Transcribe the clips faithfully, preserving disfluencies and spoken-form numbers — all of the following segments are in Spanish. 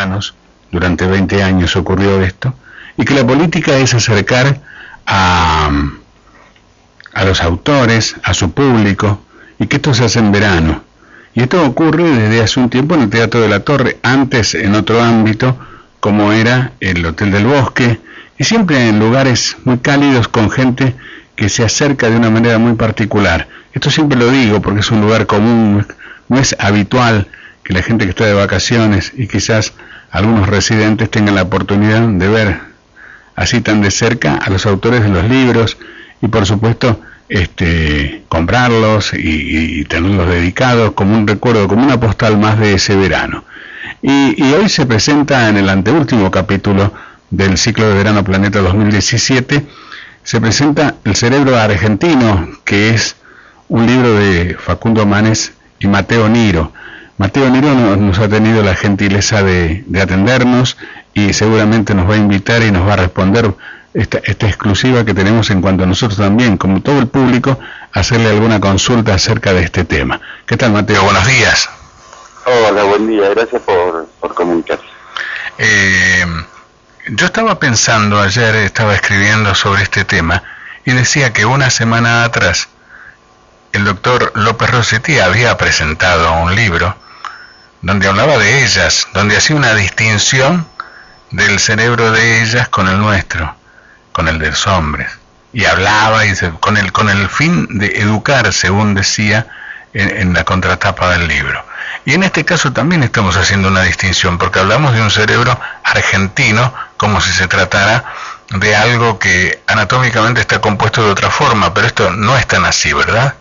ciudadanos, durante veinte años ocurrió esto, y que la política es acercar a, a los autores, a su público, y que esto se hace en verano. Y esto ocurre desde hace un tiempo en el Teatro de la Torre, antes en otro ámbito, como era el Hotel del Bosque, y siempre en lugares muy cálidos con gente que se acerca de una manera muy particular. Esto siempre lo digo porque es un lugar común, no es habitual que la gente que está de vacaciones y quizás algunos residentes tengan la oportunidad de ver así tan de cerca a los autores de los libros y por supuesto este comprarlos y, y tenerlos dedicados como un recuerdo, como una postal más de ese verano. Y, y hoy se presenta en el anteúltimo capítulo del ciclo de verano Planeta dos mil diecisiete, se presenta El cerebro argentino, que es un libro de Facundo Manes y Mateo Niro. Mateo Niro nos, nos ha tenido la gentileza de, de atendernos y seguramente nos va a invitar y nos va a responder esta, esta exclusiva que tenemos en cuanto a nosotros también, como todo el público, hacerle alguna consulta acerca de este tema. ¿Qué tal, Mateo? Buenos días. Hola, buen día. Gracias por, por comunicarse. Eh, yo estaba pensando ayer, estaba escribiendo sobre este tema y decía que una semana atrás el doctor López Rossetti había presentado un libro donde hablaba de ellas, donde hacía una distinción del cerebro de ellas con el nuestro, con el de los hombres, y hablaba y se, con el con el fin de educar, según decía en, en la contratapa del libro. Y en este caso también estamos haciendo una distinción, porque hablamos de un cerebro argentino como si se tratara de algo que anatómicamente está compuesto de otra forma, pero esto no es tan así, ¿verdad?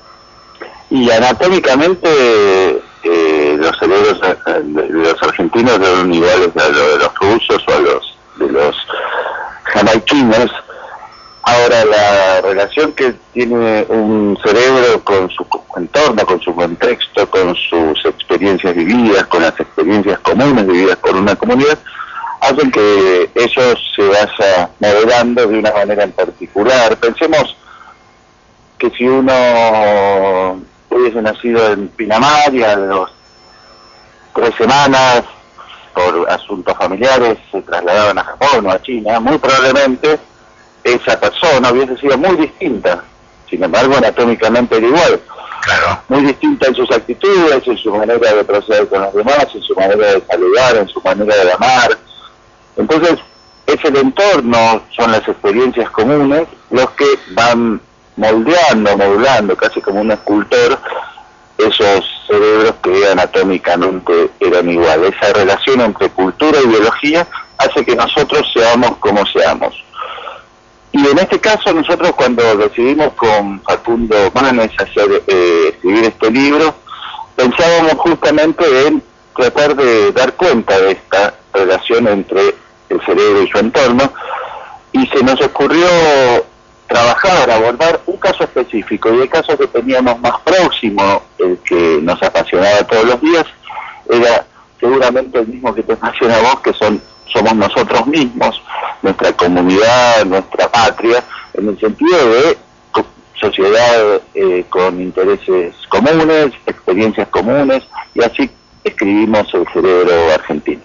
Y anatómicamente eh, los cerebros de los argentinos son iguales a los de los rusos o a los de los jamaiquinos. Ahora, la relación que tiene un cerebro con su entorno, con su contexto, con sus experiencias vividas, con las experiencias comunes vividas por una comunidad, hacen que eso se vaya modelando de una manera en particular. Pensemos que si uno hubiese nacido en Pinamar y a los tres semanas, por asuntos familiares, se trasladaban a Japón o a China, muy probablemente esa persona hubiese sido muy distinta, sin embargo anatómicamente era igual, claro, muy distinta en sus actitudes, en su manera de proceder con los demás, en su manera de saludar, en su manera de amar. Entonces es el entorno, son las experiencias comunes los que van moldeando, modulando, casi como un escultor, esos cerebros que anatómicamente eran iguales. Esa relación entre cultura y biología hace que nosotros seamos como seamos. Y en este caso nosotros cuando decidimos con Facundo Manes hacer, eh, escribir este libro, pensábamos justamente en tratar de dar cuenta de esta relación entre el cerebro y su entorno, y se nos ocurrió trabajar, abordar un caso específico, y el caso que teníamos más próximo, el que nos apasionaba todos los días, era seguramente el mismo que te apasiona a vos, que son somos nosotros mismos, nuestra comunidad, nuestra patria, en el sentido de sociedad eh, con intereses comunes, experiencias comunes, y así escribimos El cerebro argentino.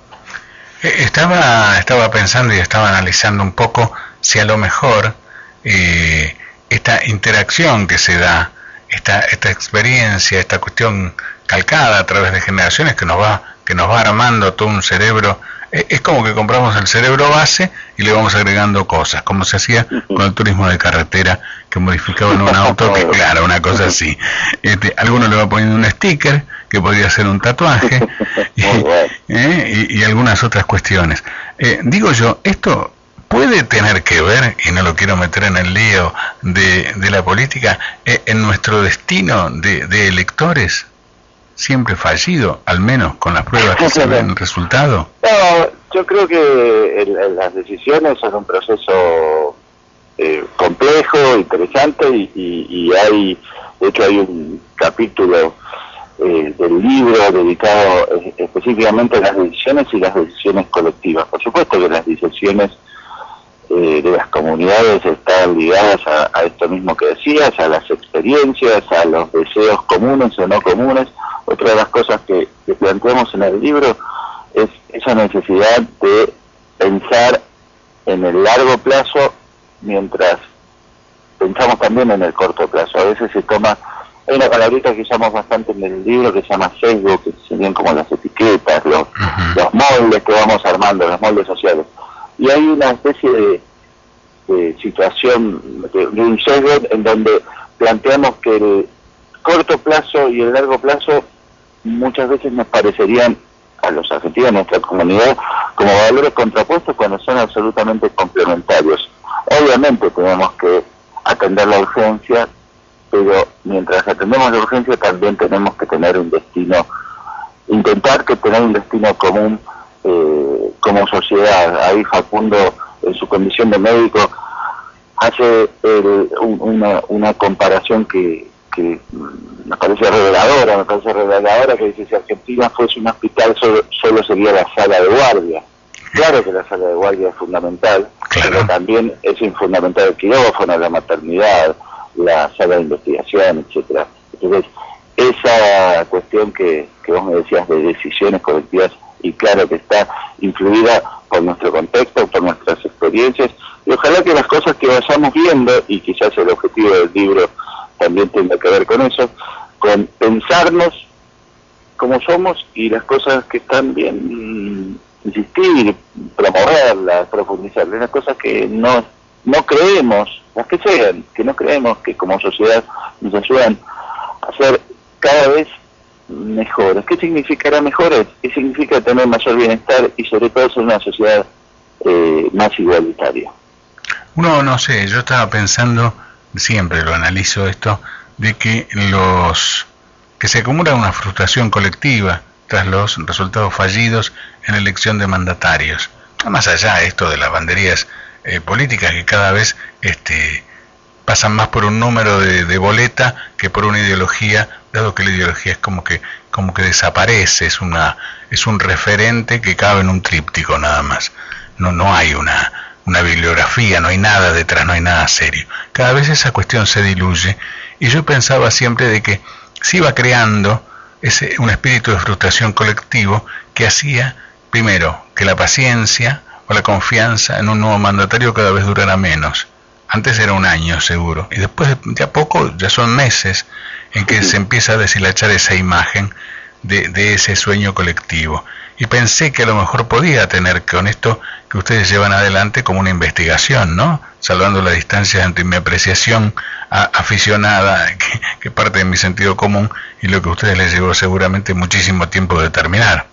Estaba, estaba pensando y estaba analizando un poco si a lo mejor eh, esta interacción que se da, esta, esta experiencia, esta cuestión calcada a través de generaciones que nos va, que nos va armando todo un cerebro. Es como que compramos el cerebro base y le vamos agregando cosas, como se hacía con el turismo de carretera, que modificaban un auto, que claro, una cosa así. Este, alguno le va poniendo un sticker, que podría ser un tatuaje, y, eh, y, y algunas otras cuestiones. Eh, digo yo, esto puede tener que ver, y no lo quiero meter en el lío de, de la política, eh, en nuestro destino de, de electores, siempre fallido, al menos con las pruebas que se ven el resultado. No, yo creo que el, el, las decisiones son un proceso eh, complejo, interesante, y, y, y hay, de hecho hay un capítulo eh, del libro dedicado eh, específicamente a las decisiones y las decisiones colectivas. Por supuesto que las decisiones eh, de las comunidades están ligadas a, a esto mismo que decías, a las experiencias, a los deseos comunes o no comunes. Otra de las cosas que, que planteamos en el libro es esa necesidad de pensar en el largo plazo mientras pensamos también en el corto plazo. A veces se toma, hay una palabrita que usamos bastante en el libro que se llama sesgo, que serían como las etiquetas, los, uh-huh. los moldes que vamos armando, los moldes sociales. Y hay una especie de, de situación, de, de un sesgo en donde planteamos que el corto plazo y el largo plazo muchas veces nos parecerían a los argentinos, a nuestra comunidad, como valores contrapuestos cuando son absolutamente complementarios. Obviamente tenemos que atender la urgencia, pero mientras atendemos la urgencia también tenemos que tener un destino, intentar que tener un destino común eh, como sociedad. Ahí Facundo, en su condición de médico, hace el, un, una, una comparación que, que me parece reveladora, me parece reveladora, que dice: si Argentina fuese un hospital solo, solo sería la sala de guardia. Claro que la sala de guardia es fundamental, claro, pero también es fundamental el quirófano, la maternidad, la sala de investigación, etcétera. Entonces, esa cuestión que, que vos me decías de decisiones colectivas, y claro que está influida por nuestro contexto, por nuestras experiencias, y ojalá que las cosas que vayamos viendo, y quizás el objetivo del libro también tenga que ver con eso, con pensarnos como somos y las cosas que están bien, insistir, promoverlas, profundizarlas, las cosas que no no creemos, las que sean, que no creemos que como sociedad nos ayudan a ser cada vez mejores. ¿Qué significará mejores? ¿Qué significa tener mayor bienestar y sobre todo ser una sociedad eh, más igualitaria? Uno, no sé, yo estaba pensando, siempre lo analizo esto, de que los que se acumula una frustración colectiva tras los resultados fallidos en la elección de mandatarios. Más allá de esto de las banderías eh, políticas que cada vez este, pasan más por un número de, de boleta que por una ideología, dado que la ideología es como que como que desaparece, es una es un referente que cabe en un tríptico nada más. No no hay una una bibliografía, no hay nada detrás, no hay nada serio. Cada vez esa cuestión se diluye y yo pensaba siempre de que se iba creando ese un espíritu de frustración colectivo que hacía, primero, que la paciencia o la confianza en un nuevo mandatario cada vez durara menos. Antes era un año seguro, y después de a poco ya son meses en que se empieza a deshilachar esa imagen de, de ese sueño colectivo. Y pensé que a lo mejor podía tener con esto que ustedes llevan adelante como una investigación, ¿no? Salvando la distancia entre mi apreciación a, aficionada, que, que parte de mi sentido común, y lo que a ustedes les llevó seguramente muchísimo tiempo de terminar.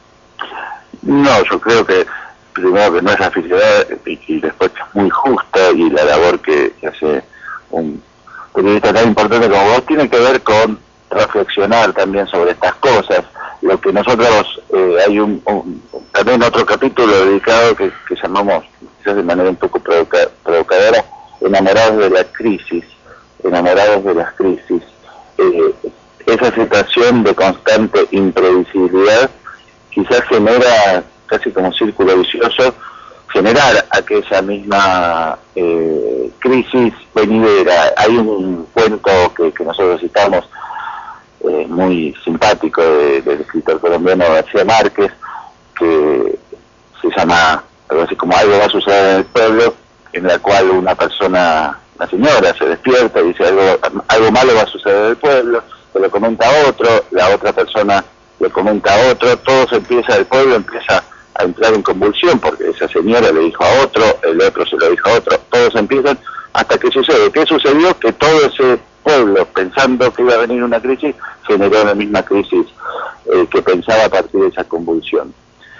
No, yo creo que primero que no es aficionada y, y después es muy justa, y la labor que, que hace un periodista tan importante como vos tiene que ver con reflexionar también sobre estas cosas. Lo que nosotros, eh, hay un, un también otro capítulo dedicado que, que llamamos, quizás de manera un poco provoca, provocadora, enamorados de la crisis, enamorados de las crisis. Eh, esa situación de constante imprevisibilidad quizás genera, casi como círculo vicioso, generar aquella misma eh, crisis venidera. Hay un cuento que, que nosotros citamos, eh, muy simpático, de, del escritor colombiano García Márquez, que se llama algo así como Algo va a suceder en el pueblo, en la cual una persona, una señora, se despierta y dice algo, algo malo va a suceder en el pueblo, se lo comenta a otro, la otra persona le comenta a otro, todo se empieza, el pueblo empieza a entrar en convulsión porque esa señora le dijo a otro, el otro se lo dijo a otro, todos empiezan, hasta que sucede. ¿Qué sucedió? Que todo ese pueblo, pensando que iba a venir una crisis, generó la misma crisis eh, que pensaba a partir de esa convulsión.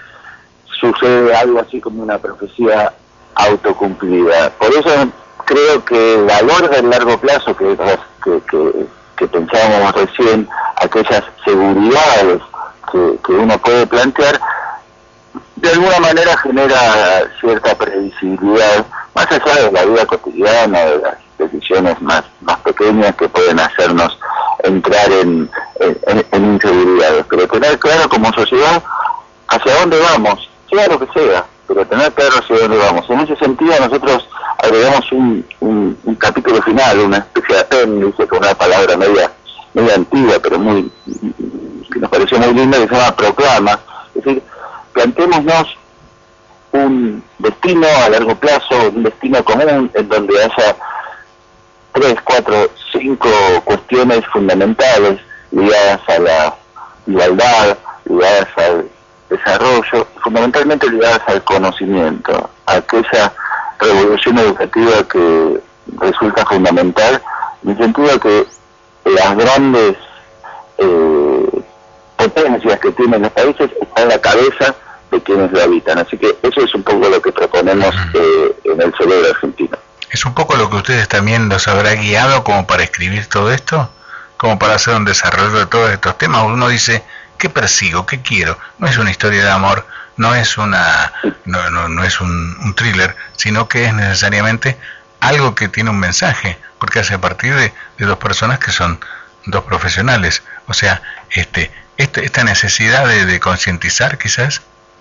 Sucede algo así como una profecía autocumplida. Por eso creo que el valor del largo plazo que, que, que, que pensábamos recién, aquellas seguridades que, que uno puede plantear, de alguna manera genera cierta previsibilidad, más allá de la vida cotidiana, de las decisiones más, más pequeñas que pueden hacernos entrar en, en, en inseguridades. Pero tener claro como sociedad hacia dónde vamos, sea lo que sea, pero tener claro hacia dónde vamos. En ese sentido nosotros agregamos un, un, un capítulo final, una especie de apéndice, con una palabra media, media antigua, pero muy que nos pareció muy linda, que se llama proclama. Es decir, planteémonos un destino a largo plazo, un destino común en donde haya tres, cuatro, cinco cuestiones fundamentales ligadas a la igualdad, ligadas al desarrollo, fundamentalmente ligadas al conocimiento, a aquella revolución educativa que resulta fundamental, en el sentido de que las grandes eh, potencias que tienen los países están en la cabeza de quienes lo habitan. Así que eso es un poco lo que proponemos eh, en el cerebro argentino. ¿Es un poco lo que ustedes también los habrá guiado como para escribir todo esto? Como para hacer un desarrollo de todos estos temas. Uno dice, ¿qué persigo? ¿Qué quiero? No es una historia de amor, no es una no, no, no es un, un thriller, sino que es necesariamente algo que tiene un mensaje, porque hace a partir de, de dos personas que son dos profesionales. O sea, este, este esta necesidad de, de concientizar quizás.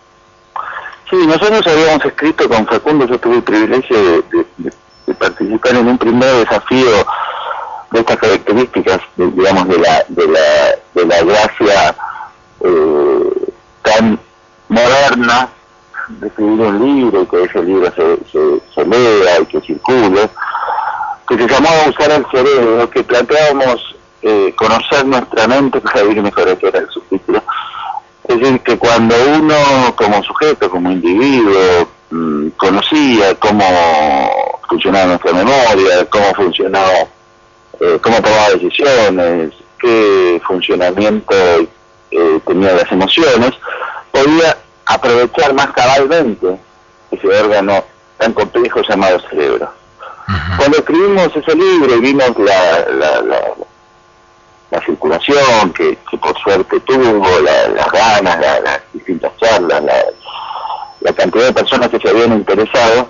Sí, nosotros habíamos escrito con Facundo, yo tuve el privilegio de, de, de, de participar en un primer desafío de estas características, de, digamos, de la de la, de la gracia eh, tan moderna de escribir un libro y que ese libro se, se, se lea y que circule, que se llamaba Usar el cerebro, que planteábamos eh, conocer nuestra mente para vivir mejor, ese era el subtítulo. Es decir, que cuando uno como sujeto, como individuo, mmm, conocía cómo funcionaba nuestra memoria, cómo funcionaba, eh, cómo tomaba decisiones, qué funcionamiento eh, tenían las emociones, podía aprovechar más cabalmente ese órgano tan complejo llamado cerebro. Uh-huh. Cuando escribimos ese libro y vimos la, la, la, la circulación que, que por suerte tuvo, la, las ganas, la, las distintas charlas, la, la cantidad de personas que se habían interesado,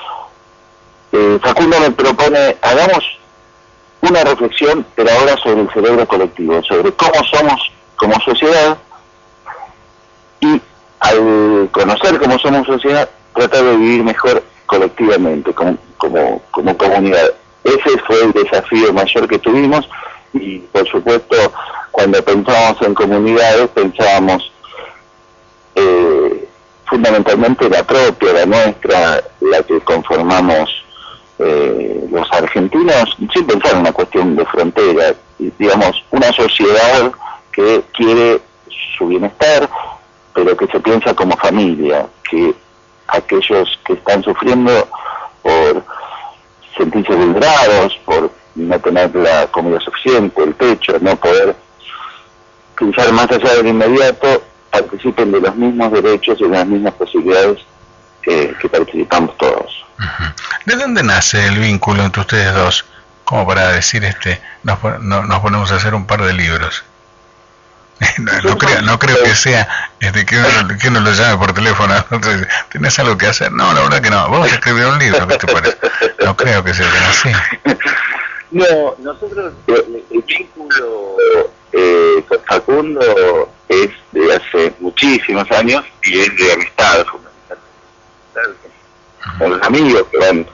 eh, Facundo me propone, hagamos una reflexión, pero ahora sobre el cerebro colectivo, sobre cómo somos como sociedad, y al conocer cómo somos sociedad, tratar de vivir mejor colectivamente, como, como, como comunidad. Ese fue el desafío mayor que tuvimos, y por supuesto, cuando pensábamos en comunidades, pensábamos eh, fundamentalmente la propia, la nuestra, la que conformamos eh, los argentinos, sin pensar en una cuestión de frontera, digamos, una sociedad que quiere su bienestar, pero que se piensa como familia, que aquellos que están sufriendo por sentirse vulnerados, por no tener la comida suficiente, el techo, no poder pensar más allá del inmediato, participen de los mismos derechos y de las mismas posibilidades que, que participamos todos. ¿De dónde nace el vínculo entre ustedes dos? Como para decir, este, nos, no, nos ponemos a hacer un par de libros. No, no creo, no creo que sea este, que, uno, que uno lo llame por teléfono. Entonces, ¿tenés algo que hacer? No, la verdad que no. Vamos a escribir un libro, ¿qué te parece? No creo que sea así. No, nosotros, el, el vínculo eh, con Facundo es de hace muchísimos años y es de amistad, fundamentalmente. Con los amigos que van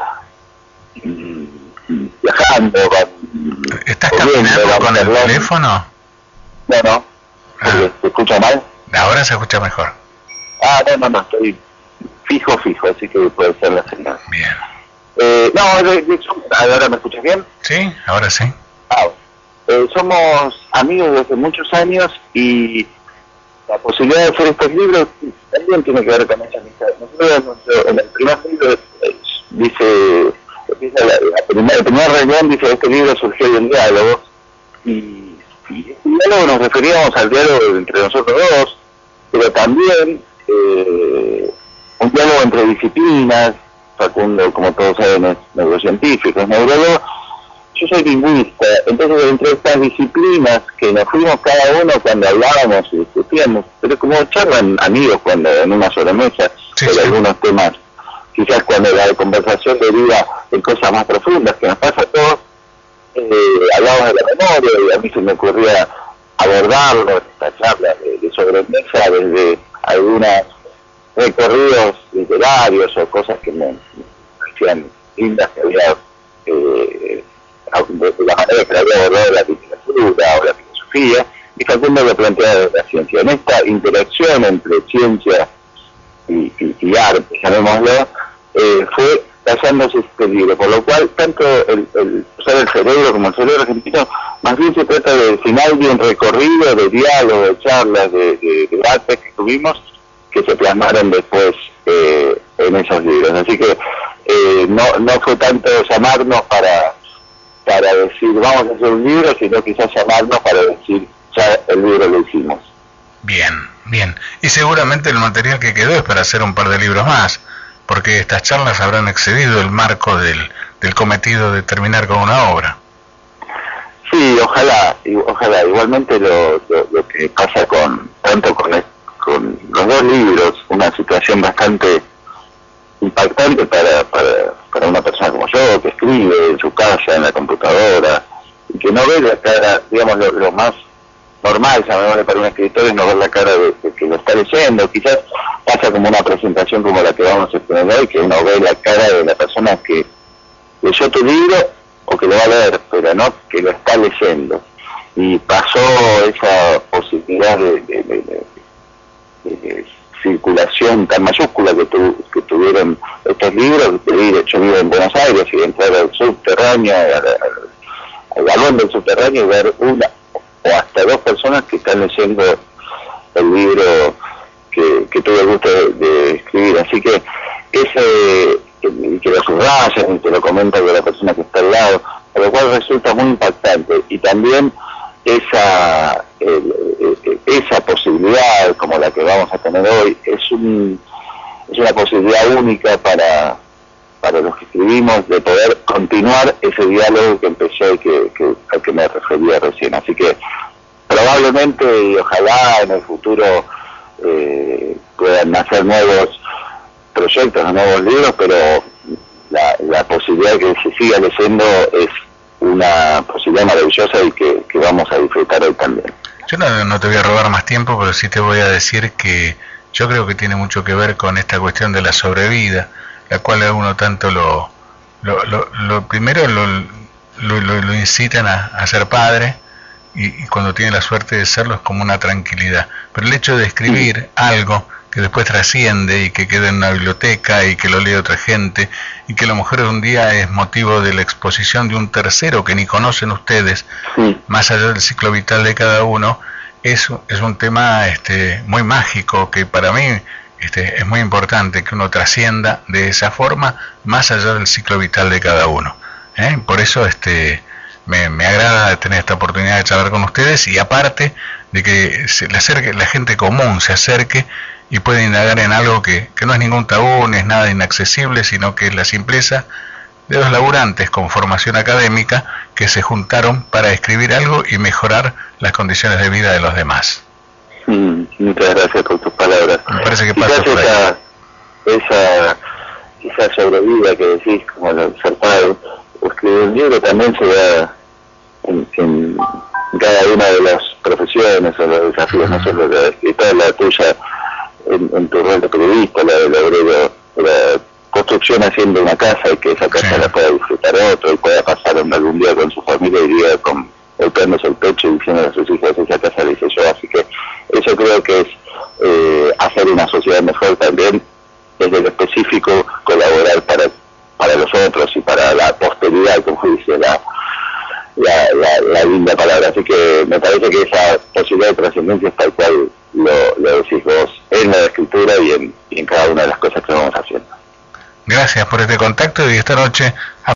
mm, viajando, van... ¿Estás caminando con el teléfono? No, no. Ah. ¿Se escucha mal? Ahora se escucha mejor. Ah, no, no, no, estoy fijo, fijo, así que puede ser la señal. Bien. Eh, no, de, de, ¿ahora me escuchas bien? Sí, ahora sí. Ah, eh, somos amigos desde muchos años y la posibilidad de hacer estos libros también tiene que ver con esa amistad. Nosotros en el primer libro eh, dice, dice la, la primera, el primer renglón dice, este libro surgió de un diálogo, y, y este diálogo nos referíamos al diálogo entre nosotros dos, pero también eh, un diálogo entre disciplinas. Facundo, como todos saben, es neurocientífico, es neurólogo. Yo soy lingüista, entonces entre estas disciplinas que nos fuimos cada uno cuando hablábamos y discutíamos, pero como charlan amigos cuando en una sobremesa, sí, sobre sí. algunos temas, quizás cuando la conversación deriva en cosas más profundas que nos pasa a todos, eh, hablamos de la memoria y a mí se me ocurría abordarlo en esta charla de, de sobremesa desde algunas recorridos literarios o cosas que me parecían lindas que había eh, de la manera que había abordado la literatura o la filosofía, y Facundo lo plantea desde la ciencia. En esta interacción entre ciencia y, y, y arte, llamémoslo, eh, fue basándose este libro, por lo cual tanto el, el usar el cerebro como el cerebro argentino, más bien se trata del final de un recorrido de diálogo, de charlas, de, de, de debates que tuvimos, que se plasmaron después eh, en esos libros. Así que eh, no, no fue tanto llamarnos para, para decir vamos a hacer un libro, sino quizás llamarnos para decir ya el libro lo hicimos. Bien, bien. Y seguramente el material que quedó es para hacer un par de libros más, porque estas charlas habrán excedido el marco del, del cometido de terminar con una obra. Sí, ojalá, ojalá. Igualmente lo, lo, lo que pasa con tanto con, el, con los dos libros, una situación bastante impactante para, para, para una persona como yo, que escribe en su casa, en la computadora, y que no ve la cara, digamos, lo, lo más normal, llamémosle, para un escritor es no ver la cara de, de que lo está leyendo. Quizás pasa como una presentación como la que vamos a tener hoy, que uno ve la cara de la persona que leyó tu libro o que lo va a leer, pero no que lo está leyendo. Y pasó esa posibilidad de, de, de, de, de, de circulación tan mayúscula que, tu, que tuvieron estos libros. Yo vivo en Buenos Aires y entrar al subterráneo, al, al, al vagón del subterráneo y ver una o hasta dos personas que están leyendo el libro que, que tuve el gusto de, de escribir. Así que ese, que, que lo subrayan y te lo comentan de la persona que está al lado, por lo cual resulta muy impactante. Y también esa el, esa posibilidad como la que vamos a tener hoy es un es una posibilidad única para para los que escribimos, de poder continuar ese diálogo que empezó y que, que, al que me refería recién. Así que probablemente y ojalá en el futuro eh, puedan nacer nuevos proyectos, nuevos libros, pero la, la posibilidad de que se siga leyendo es una posibilidad maravillosa y que, que vamos a disfrutar hoy también. Yo no, no te voy a robar más tiempo, pero sí te voy a decir que yo creo que tiene mucho que ver con esta cuestión de la sobrevida, la cual a uno tanto lo, lo, lo, lo primero lo, lo, lo, lo incitan a, a ser padre, y, y cuando tiene la suerte de serlo es como una tranquilidad. Pero el hecho de escribir algo que después trasciende y que queda en una biblioteca y que lo lee otra gente y que a lo mejor un día es motivo de la exposición de un tercero que ni conocen ustedes, sí, más allá del ciclo vital de cada uno, es, es un tema este, muy mágico que para mí Este, es muy importante que uno trascienda de esa forma más allá del ciclo vital de cada uno. ¿eh? Por eso este, me, me agrada tener esta oportunidad de charlar con ustedes, y aparte de que se le acerque, la gente común se acerque y puede indagar en algo que, que no es ningún tabú, no es nada inaccesible, sino que es la simpleza de dos laburantes con formación académica que se juntaron para escribir algo y mejorar las condiciones de vida de los demás. Mm, muchas gracias por tus palabras. Me parece que pasa por esa, ahí. esa esa sobrevida que decís, como el ser padre, escribir un libro también se da en, en cada una de las profesiones o los desafíos, uh-huh. no solo la escritora, la tuya en, en tu rol de periodista, la del obrero, la construcción haciendo una casa y que esa casa sí. la pueda disfrutar otro y pueda pasar algún día con su familia y día con golpeándose el pecho y diciendo a sus hijos, esa casa la hice yo. Así que eso creo que es eh, hacer una sociedad mejor también, desde lo específico, colaborar para para los otros y para la posteridad, como dice la, la, la, la linda palabra. Así que me parece que esa posibilidad de trascendencia es tal cual lo, lo decís vos, en la escritura y en, y en cada una de las cosas que vamos haciendo. Gracias por este contacto y esta noche